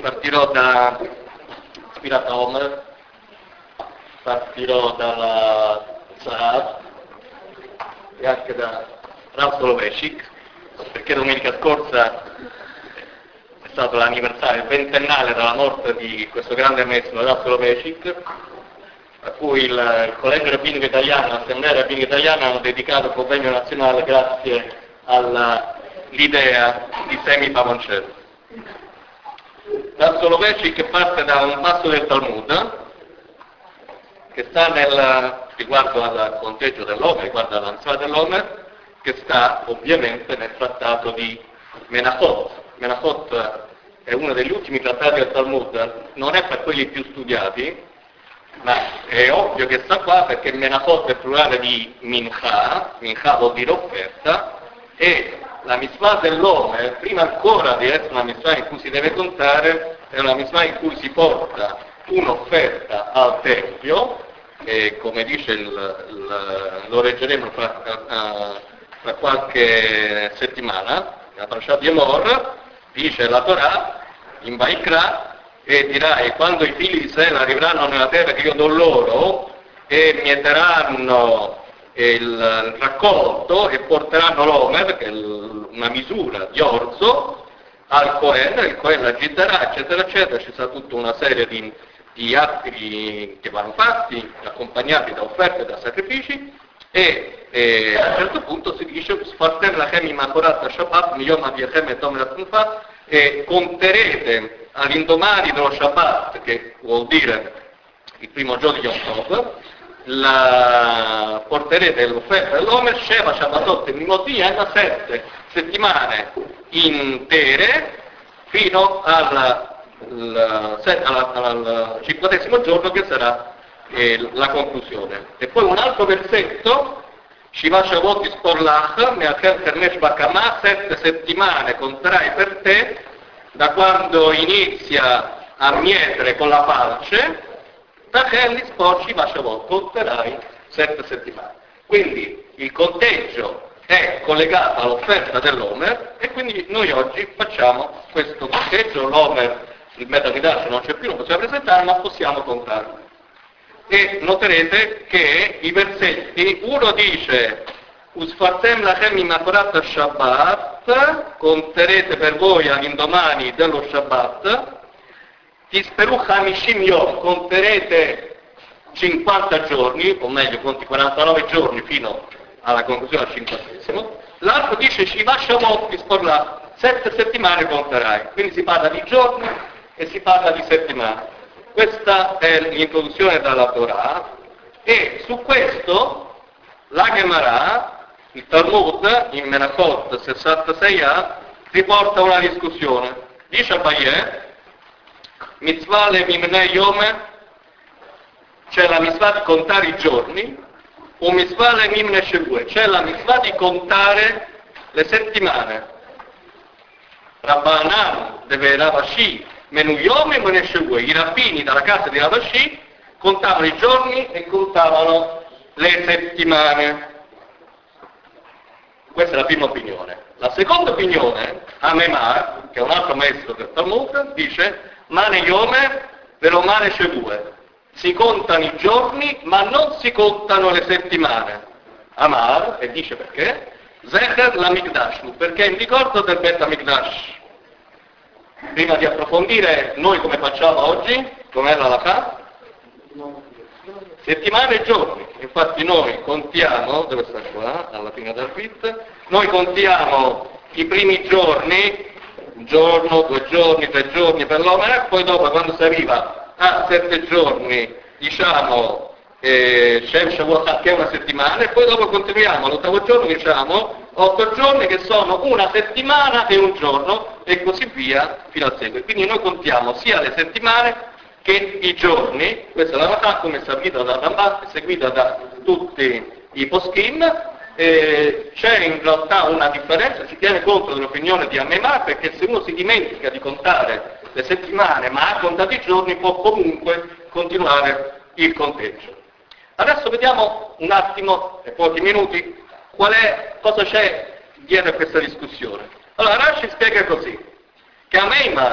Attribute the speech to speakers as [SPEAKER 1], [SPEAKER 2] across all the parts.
[SPEAKER 1] partirò da ispirata Omer, partirò dalla Zahav e anche da Rav Soloveitchik, perché domenica scorsa è stato l'anniversario ventennale dalla morte di questo grande maestro Rav Soloveitchik, a cui il Collegio Rabbinico Italiano, l'Assemblea Rabbinica Italiana hanno dedicato il convegno nazionale grazie all'idea di Semi Pavoncello. Rav Soloveitchik parte da un passo del Talmud che sta riguardo al conteggio dell'Omer, riguardo alla mitzvah dell'Omer, che sta ovviamente nel trattato di Menachot. Menachot è uno degli ultimi trattati del Talmud, non è per quelli più studiati, ma è ovvio che sta qua perché Menachot è plurale di Mincha, Mincha vuol dire offerta, e la mitzvah dell'Omer, prima ancora di essere una mitzvah in cui si deve contare, è una mitzvah in cui si porta un'offerta al Tempio, e come dice lo leggeremo fra qualche settimana, la Parashat Yemor, dice la Torah in Vaikra, e dirai: quando i figli di Israele arriveranno nella terra che io do loro e mietteranno il raccolto e porteranno l'Omer, che è una misura di orzo, al Cohen, il Cohen la gitterà, eccetera, eccetera. Ci sarà tutta una serie di atti che vanno fatti, accompagnati da offerte, da sacrifici, e a un certo punto si dice: Sfartem lachem imakorat Shabbat miyom aviechem et omer atzunfa, e conterete all'indomani dello Shabbat, che vuol dire il primo giorno di Yom Tov, porterete l'offerta dell'Omer, Sheva Shabbatot e Mimotiena, 7 settimane intere, fino al 50° giorno, che sarà la conclusione. E poi un altro versetto, Shiva Shavot Isporlach, Meacher Ternesh Bakama, 7 settimane conterai per te, da quando inizia a mietere con la falce, da Kelly Spor Shiva Shavot, conterai 7 settimane. Quindi il conteggio è collegato all'offerta dell'Omer, e quindi noi oggi facciamo questo conteggio. L'Omer, il Metamidash non c'è più, non possiamo presentare, ma possiamo contarlo. E noterete che i versetti, uno dice Usfartem lachem imakorat Shabbat, conterete per voi all'indomani dello Shabbat, Tisperu Hamishim Yom, conterete 50 giorni, o meglio conti 49 giorni fino alla conclusione al 50°. L'altro dice Shiva Shavot Tisporla, 7 settimane conterai. Quindi si parla di giorni e si parla di settimane. Questa è l'introduzione dalla Torah, e su questo la Gemara, il Talmud, in Menachot 66a, riporta una discussione. Dice Abaye, mitzvah le mimne yome, c'è la mitzvah di contare i giorni, o mitzvah le mimne shevue, c'è la mitzvah di contare le settimane. Rabbanan deve Ravashi Menuyome e Meneshevue, i rabbini dalla casa di Ravashi contavano i giorni e contavano le settimane. Questa è la prima opinione. La seconda opinione, Amemar, che è un altro maestro del Talmud, dice Mane Yome Velomane Shevue, si contano i giorni ma non si contano le settimane. Amar, e dice perché? Zecher la Mikdash, perché è in ricordo del Bet HaMikdash. Prima di approfondire, noi come facciamo oggi? Com'è la halakha? Settimane e giorni. Infatti noi contiamo, dove sta qua, alla fine del bit, noi contiamo i primi giorni, un giorno, 2 giorni, 3 giorni per l'Omer, poi dopo, quando si arriva a 7 giorni, diciamo Shem Shavuot, che è una settimana, e poi dopo continuiamo all'8° giorno, diciamo 8 giorni, che sono una settimana e un giorno, e così via fino al seguito. Quindi noi contiamo sia le settimane che i giorni. Questa è la halakha come seguita da Rambam, seguita da tutti i poskim. C'è in realtà una differenza, si tiene conto dell'opinione di Amemar, perché se uno si dimentica di contare le settimane ma ha contato i giorni, può comunque continuare il conteggio. Adesso vediamo un attimo, in pochi minuti, cosa c'è dietro a questa discussione. Allora Rashi spiega così, che Amemar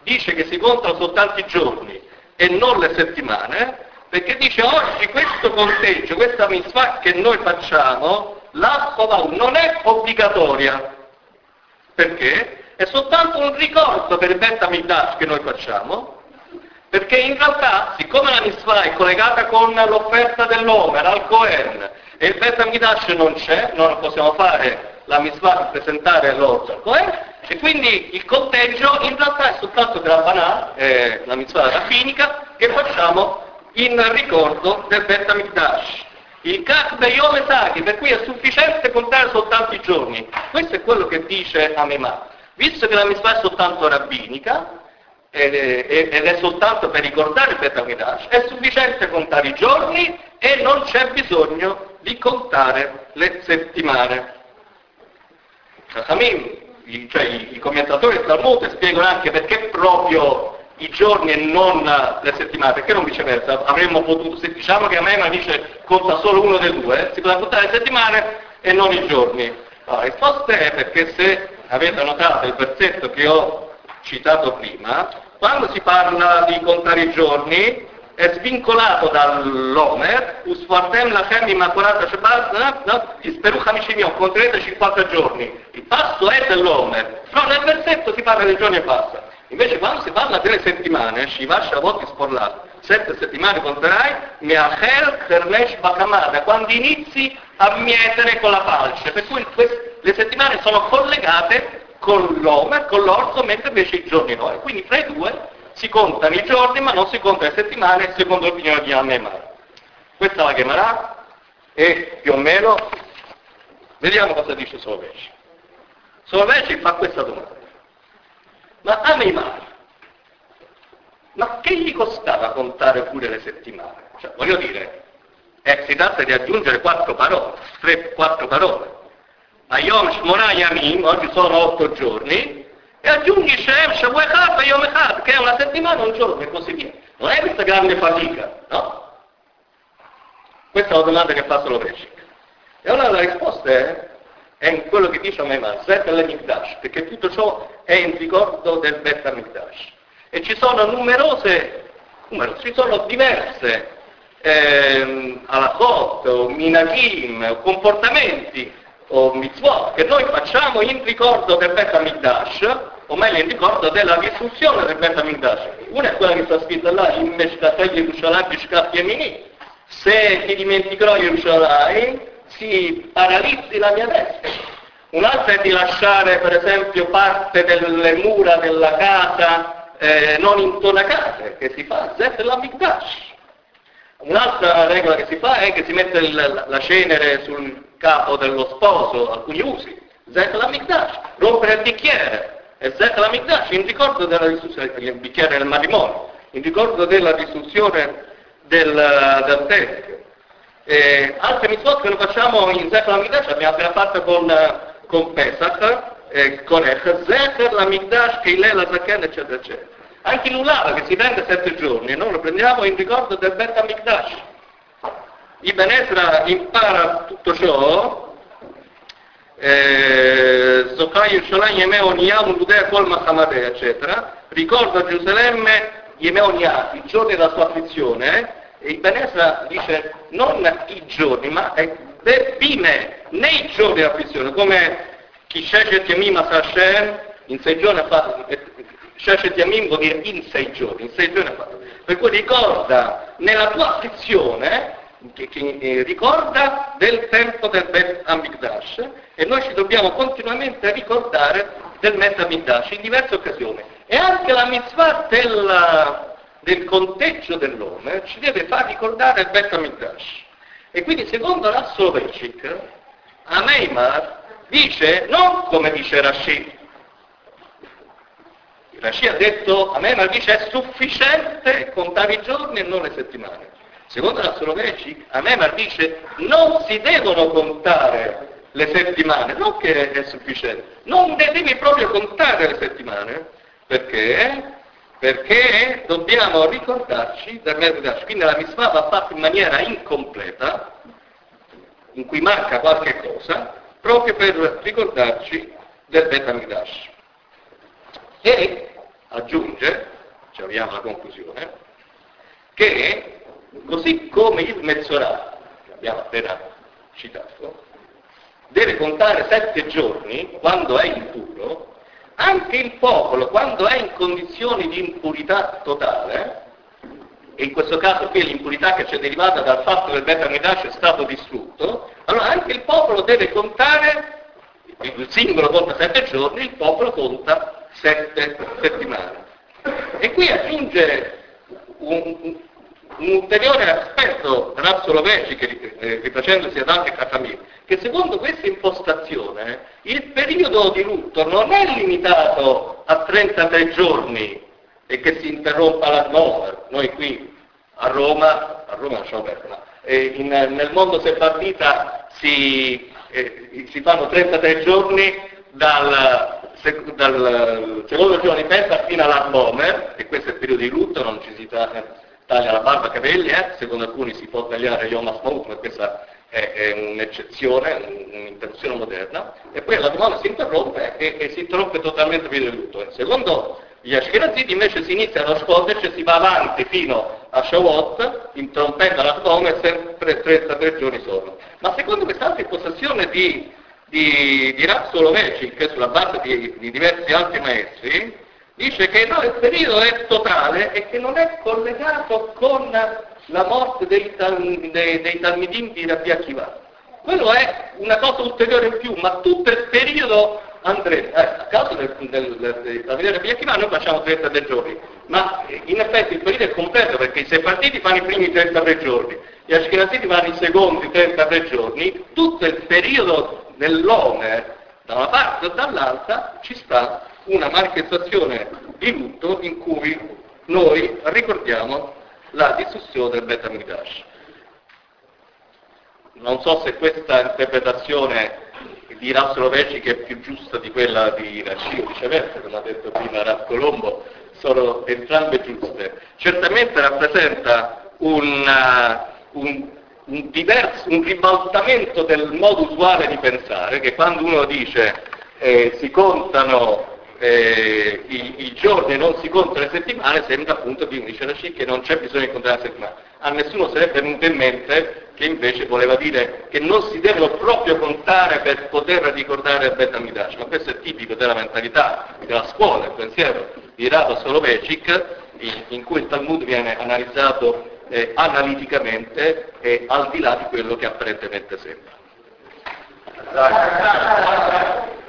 [SPEAKER 1] dice che si contano soltanto i giorni e non le settimane, perché dice oggi questo conteggio, questa mitzvah che noi facciamo, l'Assola non è obbligatoria. Perché? È soltanto un ricordo per il Bet Hamikdash che noi facciamo, perché in realtà, siccome la mitzvah è collegata con l'offerta dell'Omer al Cohen e il Bet Hamikdash non c'è, non possiamo fare la mitzvah per presentare l'orzo al Cohen, e quindi il conteggio in realtà è soltanto per la Banà, la mitzvah rabbinica, che facciamo in ricordo del Bet Hamikdash. Il Kach Beyom Esagi, per cui è sufficiente contare soltanto i giorni. Questo è quello che dice Amemà. Visto che la mitzvah è soltanto rabbinica, ed è soltanto per ricordare il Bet Hamikdash, è sufficiente contare i giorni e non c'è bisogno di contare le settimane. I commentatori del Talmud spiegano anche perché proprio i giorni e non le settimane, perché non viceversa? Avremmo potuto, se diciamo che Amema dice conta solo uno dei due, si poteva contare le settimane e non i giorni. La risposta è perché, se avete notato il versetto che ho citato prima, quando si parla di contare i giorni è svincolato dall'Omer, usfartem lachem immacolata Shabbat, isperu chamishim, conterete 50 giorni. Il passo è dell'Omer, però nel versetto si parla dei giorni e basta. Invece quando si parla delle settimane, Shiva Shavot Isporlat, 7 settimane conterai, Meachel Ternesh Bakamada, quando inizi a mietere con la falce, per cui le settimane sono collegate con l'Omer, con l'orzo, mentre invece i giorni no. E quindi tra i due si contano i giorni, ma non si contano le settimane, secondo l'opinione di Amemar. Questa è la Gemara, e più o meno vediamo cosa dice Soloveitchik. Soloveitchik fa questa domanda. Ma Amemar, ma che gli costava contare pure le settimane? Cioè, voglio dire, si tratta di aggiungere 4 parole, 4 parole. Ayom Shmona Yamim, oggi sono 8 giorni, e aggiungi Shem, Shavu Echad, Yom Echad, che è una settimana, un giorno, e così via. Non è questa grande fatica, no? Questa è la domanda che fa Soloveitchik. E allora la risposta è in quello che dice Amemar, Zet al-Mikdash, perché tutto ciò è in ricordo del Bet HaMikdash. E ci sono ci sono diverse halachot, o minagim, o comportamenti, o mitzvot, che noi facciamo in ricordo del Bet HaMikdash, o meglio in ricordo della distruzione del Bet HaMikdash. Una è quella che sta scritta là, in Meshkatei Yerushalayim Bishkat Yemini. Se ti dimenticherò Yerushalayim, si paralizzi la mia destra. Un'altra è di lasciare, per esempio, parte delle mura della casa non intonacate, che si fa Zet al-Mikdash. Un'altra regola che si fa è che si mette la cenere sul capo dello sposo, alcuni usi, Zet al-Mikdash. Rompere il bicchiere, e Zet al-Mikdash, in ricordo della distruzione, il bicchiere del matrimonio, in ricordo della distruzione del Tempio. Altre mitzvot che lo facciamo in Zecher l'Amigdash, abbiamo appena fatto con Pesach, con Zecher l'Amigdash, Keilel, Zaken, eccetera, eccetera. Anche l'Ulava che si prende 7 giorni, noi lo prendiamo in ricordo del Bet HaMikdash. Ibn Ezra impara tutto ciò, Zokai Yerushalayim Yemei Oniyah Uludea Kol Machamadeh, eccetera, ricorda Gerusalemme Yemei Oniyah, i giorni della sua afflizione. E Ibn Ezra dice non i giorni, ma bime, nei giorni della afflizione, come chi Sheshet Yamim Hashem, in 6 giorni ha fatto, Sheshet Yamim vuol dire in 6 giorni, in 6 giorni ha fatto. Per cui ricorda nella tua afflizione, che ricorda del tempo del Bet HaMikdash, e noi ci dobbiamo continuamente ricordare del Bet HaMikdash in diverse occasioni. E anche la mitzvah del conteggio dell'uomo ci deve far ricordare il Bet HaMikdash. E quindi secondo la Soloveitchik, Amemar dice non come dice Rashi. Rashi ha detto, Amemar dice è sufficiente contare i giorni e non le settimane. Secondo la Soloveitchik, Amemar dice non si devono contare le settimane, non che è sufficiente, non devi proprio contare le settimane, perché dobbiamo ricordarci del Mikdash. Quindi la mitzvah va fatta in maniera incompleta, in cui manca qualche cosa, proprio per ricordarci del Bet HaMikdash. E aggiunge, ci avviamo alla conclusione, che così come il Mezzorah, che abbiamo appena citato, deve contare 7 giorni quando è impuro, anche il popolo, quando è in condizioni di impurità totale, e in questo caso qui l'impurità che ci è derivata dal fatto che il Bet Amidash è stato distrutto, allora anche il popolo deve contare, il singolo conta 7 giorni, il popolo conta 7 settimane. E qui aggiunge un ulteriore aspetto Rav Soloveitchik, rifacendosi ad altri Chachamim, che secondo questa impostazione il periodo di lutto non è limitato a 33 giorni e che si interrompa la nuova. Noi qui a Roma lasciamo perdere, nel mondo sefarita si fanno 33 giorni dal secondo giorno di festa fino all'Arbomer, e questo è il periodo di lutto, non ci si taglia la barba, capelli, secondo alcuni si può tagliare Yom HaAtzmaut, ma questa è un'eccezione, un'interruzione moderna, e poi la domanda si interrompe e si interrompe totalmente il periodo di lutto. Secondo gli Ashkenaziti invece si inizia a nasconderci e si va avanti fino a Shavuot, interrompendo la Rome sempre 33 giorni sono. Ma secondo quest'altra impostazione di Rav Soloveitchik, sulla base di diversi altri maestri, dice che no, il periodo è totale e che non è collegato con la morte dei Talmidim di Rabbi Akiva. Quello è una cosa ulteriore in più, ma tutto il periodo andrebbe. A causa del Talmidim di Rabbi Akiva noi facciamo 33 giorni, ma in effetti il periodo è completo perché i sefariti fanno i primi 33 giorni, gli ashkenaziti fanno i secondi 33 giorni, tutto il periodo dell'Omer, da una parte o dall'altra, ci sta una manifestazione di lutto in cui noi ricordiamo la distruzione del Bet Amidash. Non so se questa interpretazione di Rav Soloveitchik è più giusta di quella di Rashi o viceversa, come ha detto prima Rav Colombo, sono entrambe giuste. Certamente rappresenta un ribaltamento del modo usuale di pensare, che quando uno dice si contano i giorni e non si contano le settimane, sembra appunto, qui dice Rashi, che non c'è bisogno di contare le settimane. A nessuno sarebbe venuto in mente che invece voleva dire che non si devono proprio contare per poter ricordare il Bet Amidash, ma questo è tipico della mentalità, della scuola, del pensiero di Rav Soloveitchik, in cui il Talmud viene analizzato analiticamente e al di là di quello che apparentemente sembra.